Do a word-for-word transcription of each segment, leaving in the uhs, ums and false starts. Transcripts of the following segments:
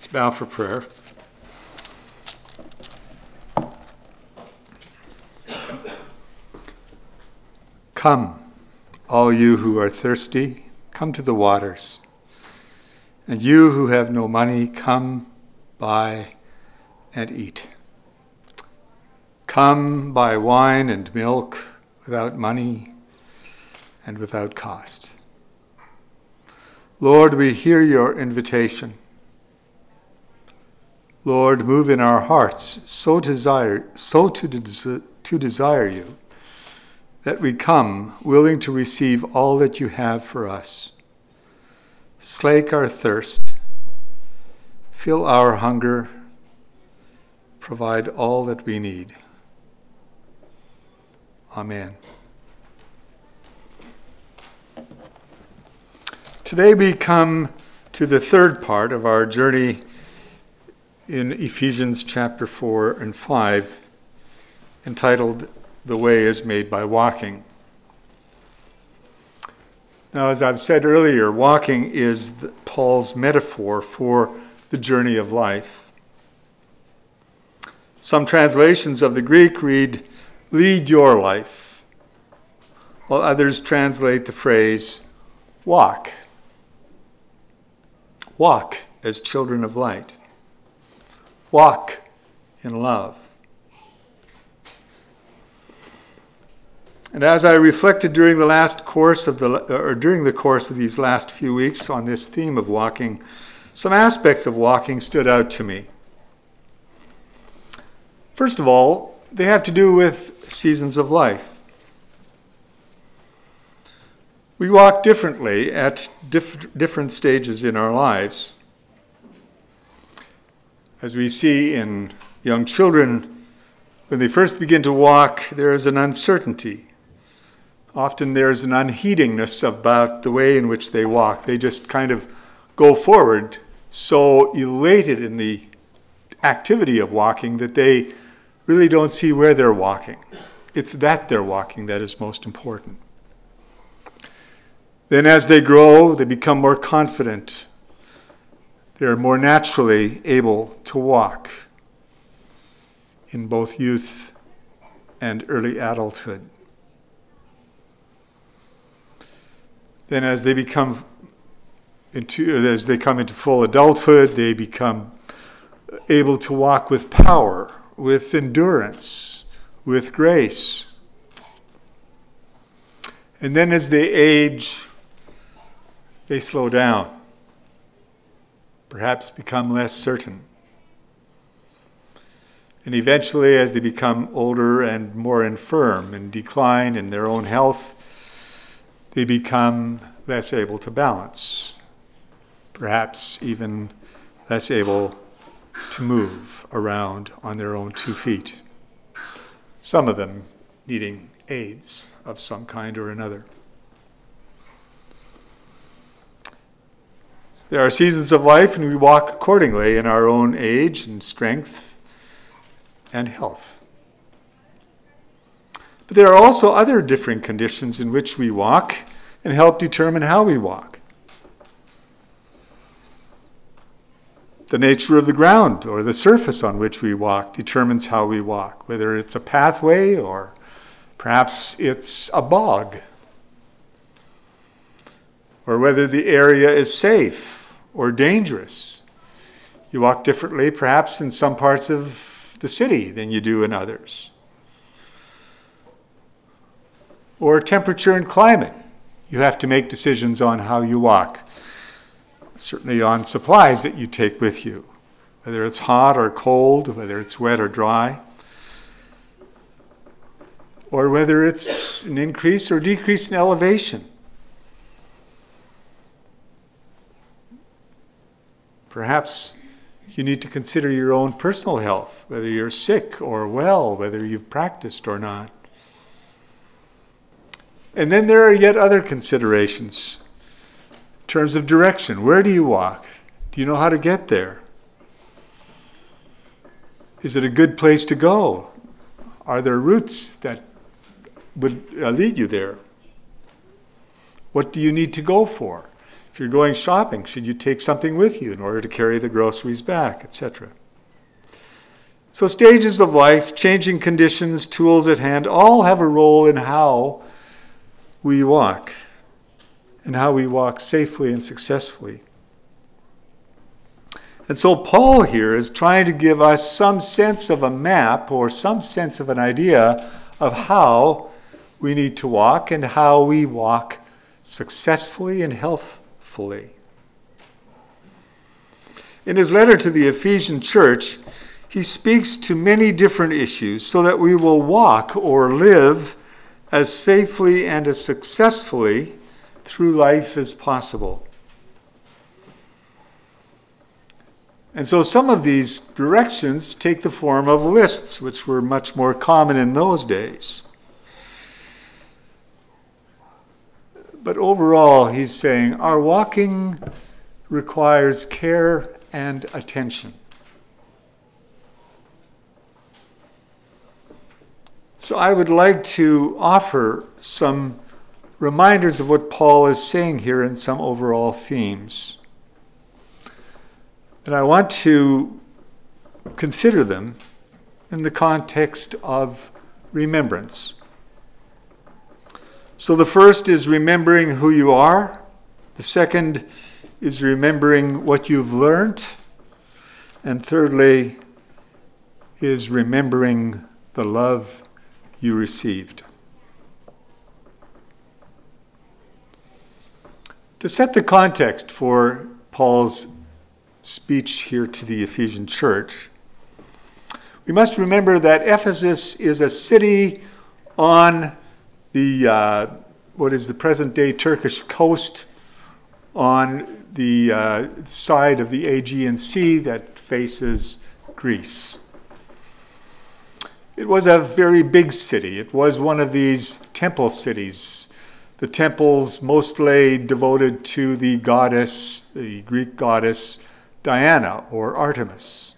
Bow for prayer. Come, all you who are thirsty, come to the waters. And you who have no money, come, buy and eat. Come, buy wine and milk without money and without cost. Lord, we hear your invitation. Lord, move in our hearts so desire, so to, des- to desire you, that we come willing to receive all that you have for us. Slake our thirst, fill our hunger, provide all that we need. Amen. Today we come to the third part of our journey in Ephesians chapter four and five, entitled, The Way is Made by Walking. Now, as I've said earlier, walking is the, Paul's metaphor for the journey of life. Some translations of the Greek read, lead your life, while others translate the phrase, walk. Walk as children of light. Walk in love. And as I reflected during the last course of the or during the course of these last few weeks on this theme of walking, some aspects of walking stood out to me. First of all, they have to do with seasons of life. We walk differently at diff- different stages in our lives. As we see in young children, when they first begin to walk, there is an uncertainty. Often there's an unheedingness about the way in which they walk. They just kind of go forward, so elated in the activity of walking that they really don't see where they're walking. It's that they're walking that is most important. Then as they grow, they become more confident. They're more naturally able to walk in both youth and early adulthood. Then as they become into, as they come into full adulthood, they become able to walk with power, with endurance, with grace. And then as they age, they slow down. Perhaps become less certain. And eventually, as they become older and more infirm and decline in their own health, they become less able to balance. Perhaps even less able to move around on their own two feet. Some of them needing aids of some kind or another. There are seasons of life, and we walk accordingly in our own age and strength and health. But there are also other different conditions in which we walk and help determine how we walk. The nature of the ground or the surface on which we walk determines how we walk, whether it's a pathway or perhaps it's a bog, or whether the area is safe or dangerous. You walk differently perhaps in some parts of the city than you do in others. Or temperature and climate. You have to make decisions on how you walk. Certainly on supplies that you take with you, whether it's hot or cold, whether it's wet or dry, or whether it's an increase or decrease in elevation. Perhaps you need to consider your own personal health, whether you're sick or well, whether you've practiced or not. And then there are yet other considerations in terms of direction. Where do you walk? Do you know how to get there? Is it a good place to go? Are there routes that would uh, lead you there? What do you need to go for? If If you're going shopping, should you take something with you in order to carry the groceries back, et cetera? So stages of life, changing conditions, tools at hand, all have a role in how we walk and how we walk safely and successfully. And so Paul here is trying to give us some sense of a map or some sense of an idea of how we need to walk and how we walk successfully and healthfully. In his letter to the Ephesian church, he speaks to many different issues so that we will walk or live as safely and as successfully through life as possible. And so some of these directions take the form of lists, which were much more common in those days. But overall, he's saying our walking requires care and attention. So I would like to offer some reminders of what Paul is saying here in some overall themes. And I want to consider them in the context of remembrance. So the first is remembering who you are. The second is remembering what you've learned. And thirdly is remembering the love you received. To set the context for Paul's speech here to the Ephesian church, we must remember that Ephesus is a city on the uh, what is the present-day Turkish coast, on the uh, side of the Aegean Sea that faces Greece. It was a very big city. It was one of these temple cities, the temples mostly devoted to the goddess, the Greek goddess Diana or Artemis.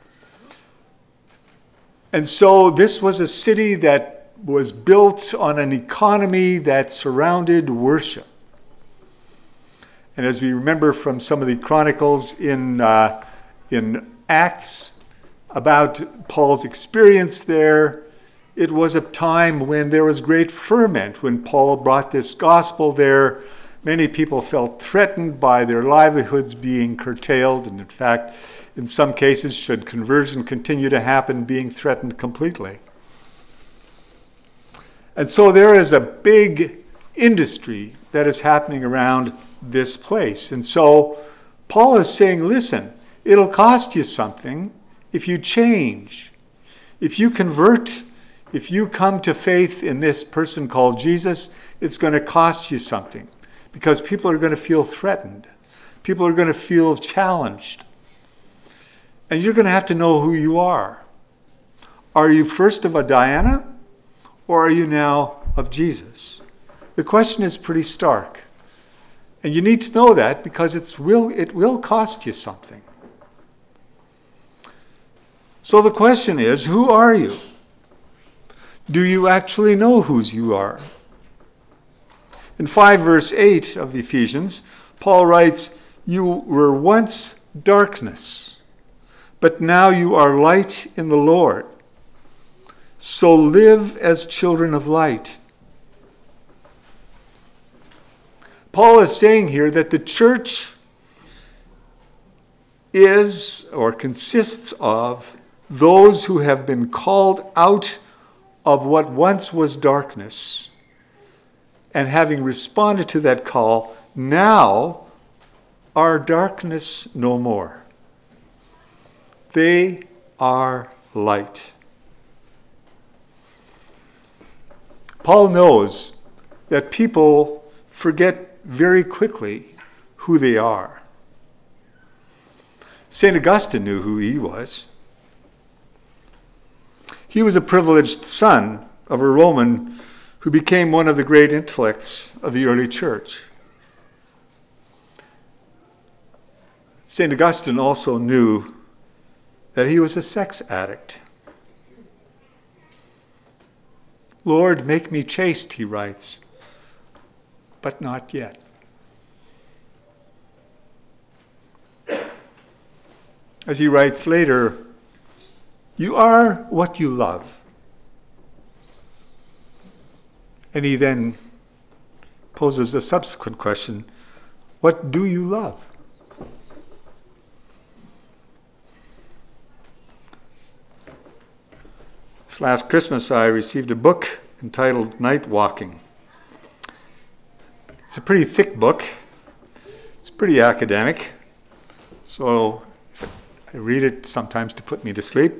And so this was a city that was built on an economy that surrounded worship. And as we remember from some of the chronicles in, uh, in Acts, about Paul's experience there, it was a time when there was great ferment. When Paul brought this gospel there, many people felt threatened by their livelihoods being curtailed, and in fact, in some cases, should conversion continue to happen, being threatened completely. And so there is a big industry that is happening around this place. And so Paul is saying, listen, it'll cost you something if you change, if you convert, if you come to faith in this person called Jesus, it's going to cost you something because people are going to feel threatened. People are going to feel challenged. And you're going to have to know who you are. Are you first of a Diana or are you now of Jesus? The question is pretty stark. And you need to know that because it's will, it will cost you something. So the question is, who are you? Do you actually know whose you are? In five verse eight of Ephesians, Paul writes, you were once darkness, but now you are light in the Lord. So live as children of light. Paul is saying here that the church is or consists of those who have been called out of what once was darkness, and having responded to that call, now are darkness no more. They are light. Paul knows that people forget very quickly who they are. Saint Augustine knew who he was. He was a privileged son of a Roman who became one of the great intellects of the early church. Saint Augustine also knew that he was a sex addict. Lord, make me chaste, he writes, but not yet. As he writes later, you are what you love. And he then poses a subsequent question, what do you love? This last Christmas I received a book entitled Night Walking. It's a pretty thick book. It's pretty academic. So I read it sometimes to put me to sleep.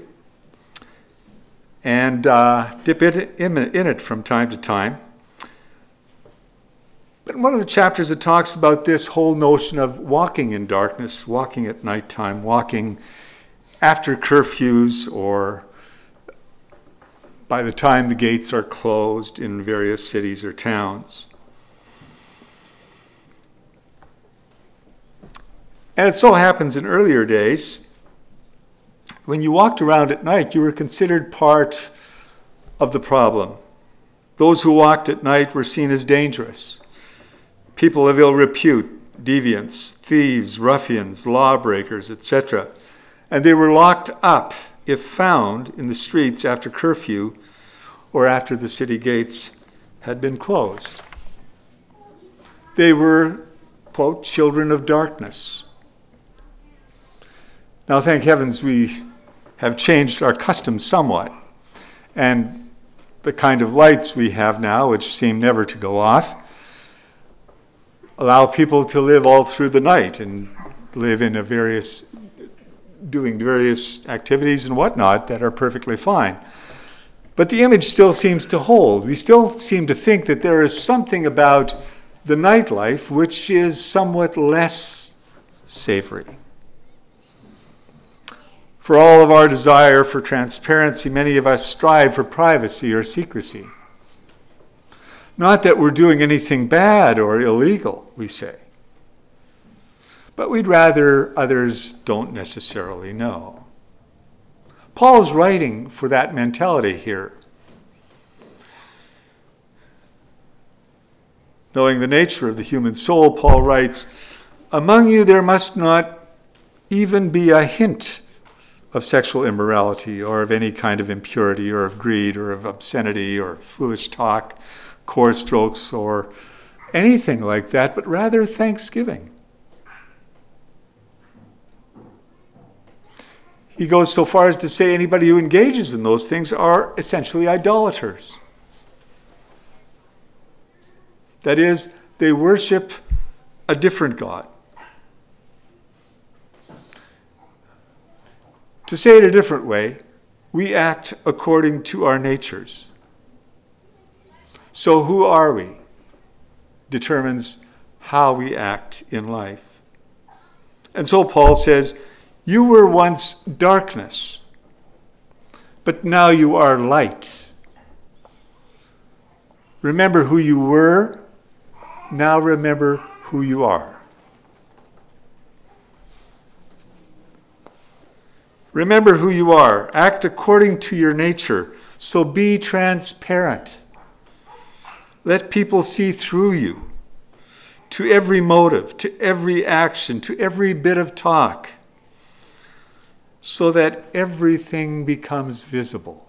And uh, dip it in, in it from time to time. But in one of the chapters it talks about this whole notion of walking in darkness, walking at nighttime, walking after curfews or by the time the gates are closed in various cities or towns. And it so happens in earlier days, when you walked around at night, you were considered part of the problem. Those who walked at night were seen as dangerous. People of ill repute, deviants, thieves, ruffians, lawbreakers, et cetera. And they were locked up, if found, in the streets after curfew or after the city gates had been closed. They were, quote, children of darkness. Now, thank heavens, we have changed our customs somewhat. And the kind of lights we have now, which seem never to go off, allow people to live all through the night and live in a various, doing various activities and whatnot that are perfectly fine. But the image still seems to hold. We still seem to think that there is something about the nightlife which is somewhat less savory. For all of our desire for transparency, many of us strive for privacy or secrecy. Not that we're doing anything bad or illegal, we say, but we'd rather others don't necessarily know. Paul's writing for that mentality here. Knowing the nature of the human soul, Paul writes, among you there must not even be a hint of sexual immorality or of any kind of impurity or of greed or of obscenity or foolish talk, coarse strokes or anything like that, but rather thanksgiving. He goes so far as to say anybody who engages in those things are essentially idolaters. That is, they worship a different God. To say it a different way, we act according to our natures. So who are we determines how we act in life. And so Paul says, you were once darkness, but now you are light. Remember who you were, now remember who you are. Remember who you are. Act according to your nature. So be transparent. Let people see through you, to every motive, to every action, to every bit of talk, so that everything becomes visible.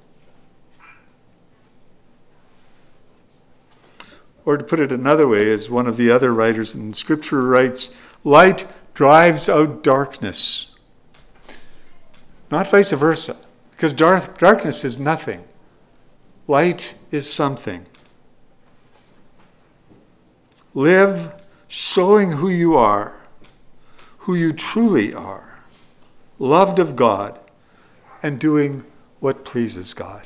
Or to put it another way, as one of the other writers in Scripture writes, light drives out darkness. Not vice versa, because dark, darkness is nothing. Light is something. Live showing who you are, who you truly are, loved of God, and doing what pleases God.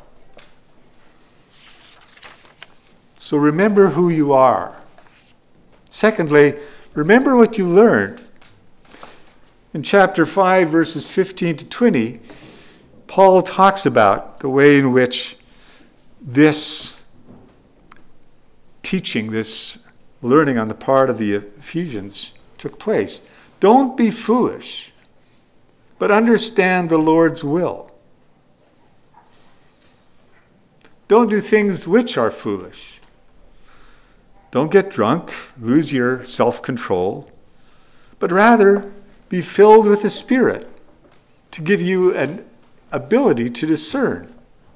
So remember who you are. Secondly, remember what you learned. In chapter five, verses fifteen to twenty, Paul talks about the way in which this teaching, this learning on the part of the Ephesians took place. Don't be foolish, but understand the Lord's will. Don't do things which are foolish. Don't get drunk, lose your self-control, but rather be filled with the Spirit, to give you an ability to discern.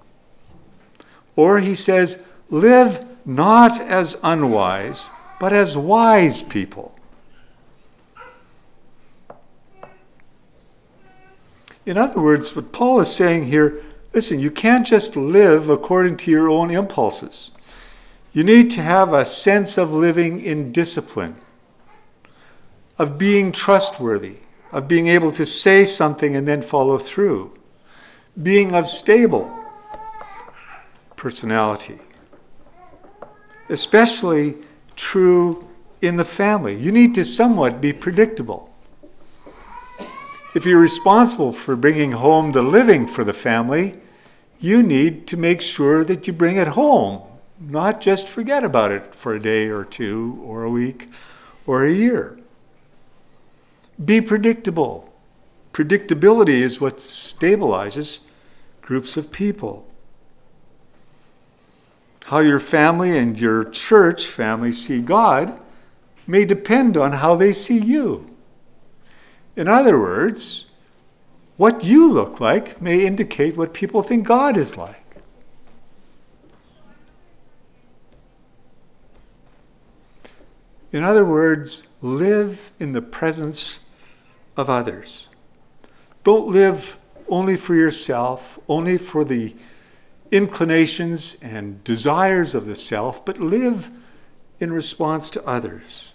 Or he says, live not as unwise, but as wise people. In other words, what Paul is saying here, listen, you can't just live according to your own impulses. You need to have a sense of living in discipline, of being trustworthy, of being able to say something and then follow through, being of stable personality. Especially true in the family. You need to somewhat be predictable. If you're responsible for bringing home the living for the family, you need to make sure that you bring it home, not just forget about it for a day or two or a week or a year. Be predictable. Predictability is what stabilizes groups of people. How your family and your church family see God may depend on how they see you. In other words, what you look like may indicate what people think God is like. In other words, live in the presence of others. Don't live only for yourself, only for the inclinations and desires of the self, but live in response to others.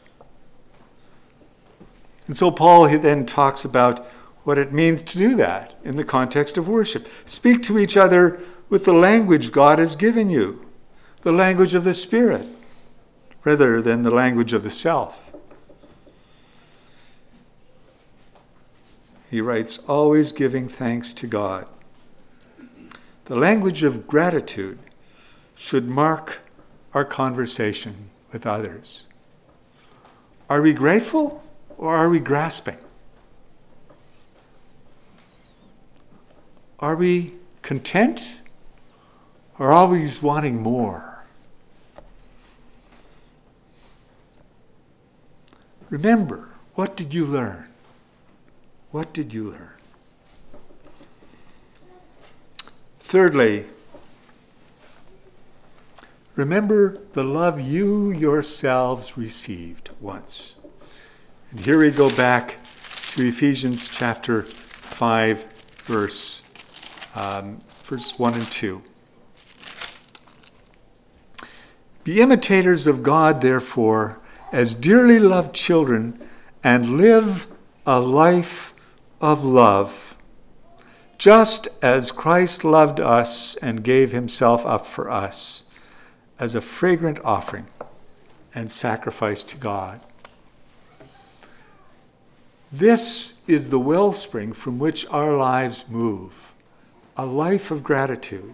And so Paul then talks about what it means to do that in the context of worship. Speak to each other with the language God has given you, the language of the Spirit, rather than the language of the self. He writes, always giving thanks to God. The language of gratitude should mark our conversation with others. Are we grateful or are we grasping? Are we content or always wanting more? Remember, what did you learn? What did you learn? Thirdly, remember the love you yourselves received once. And here we go back to Ephesians chapter five, verse, um, verse one and two. Be imitators of God, therefore, as dearly loved children, and live a life of love, just as Christ loved us and gave himself up for us as a fragrant offering and sacrifice to God. This is the wellspring from which our lives move, a life of gratitude,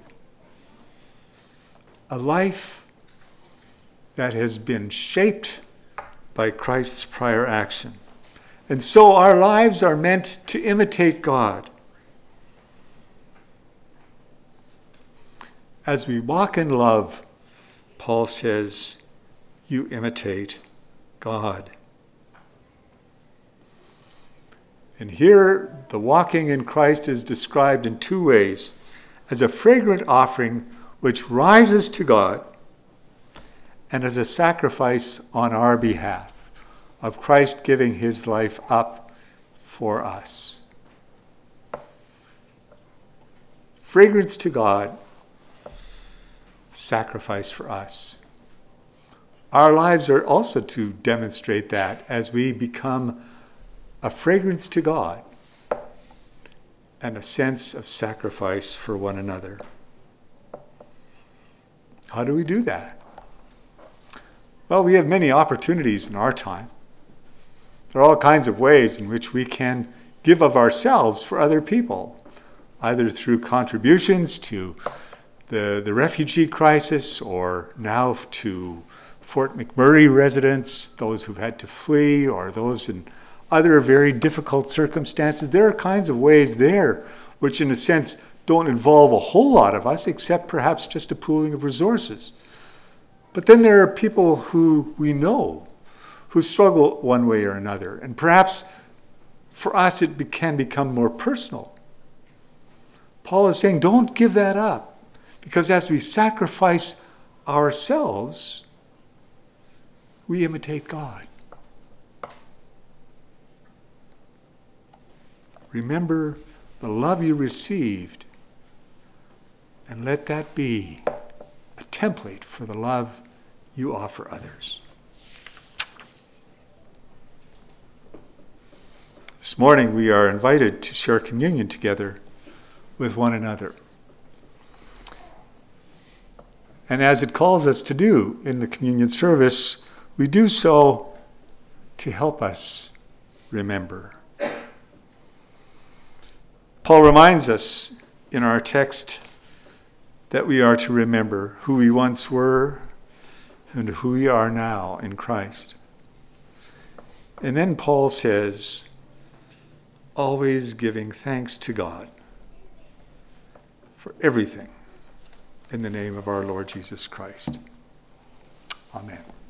a life that has been shaped by Christ's prior action. And so our lives are meant to imitate God. As we walk in love, Paul says, you imitate God. And here, the walking in Christ is described in two ways: as a fragrant offering which rises to God, and as a sacrifice on our behalf, of Christ giving his life up for us. Fragrance to God, sacrifice for us. Our lives are also to demonstrate that as we become a fragrance to God and a sense of sacrifice for one another. How do we do that? Well, we have many opportunities in our time. There are all kinds of ways in which we can give of ourselves for other people, either through contributions to the, the refugee crisis, or now to Fort McMurray residents, those who've had to flee, or those in other very difficult circumstances. There are kinds of ways there which, in a sense, don't involve a whole lot of us, except perhaps just a pooling of resources. But then there are people who we know who struggle one way or another. And perhaps for us it be, can become more personal. Paul is saying, don't give that up. Because as we sacrifice ourselves, we imitate God. Remember the love you received, and let that be a template for the love you offer others. This morning we are invited to share communion together with one another. And as it calls us to do in the communion service, we do so to help us remember. Paul reminds us in our text that we are to remember who we once were and who we are now in Christ. And then Paul says, always giving thanks to God for everything in the name of our Lord Jesus Christ. Amen.